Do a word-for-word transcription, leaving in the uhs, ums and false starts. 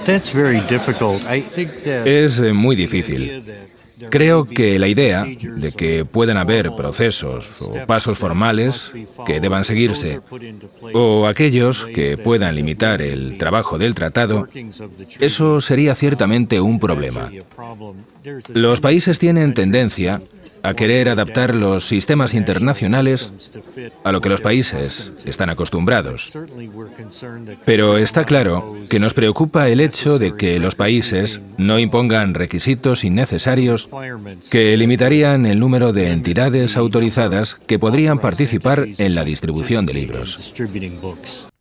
Es eh, muy difícil. Creo que la idea de que puedan haber procesos o pasos formales que deban seguirse, o aquellos que puedan limitar el trabajo del tratado, eso sería ciertamente un problema. Los países tienen tendencia a querer adaptar los sistemas internacionales a lo que los países están acostumbrados. Pero está claro que nos preocupa el hecho de que los países no impongan requisitos innecesarios que limitarían el número de entidades autorizadas que podrían participar en la distribución de libros.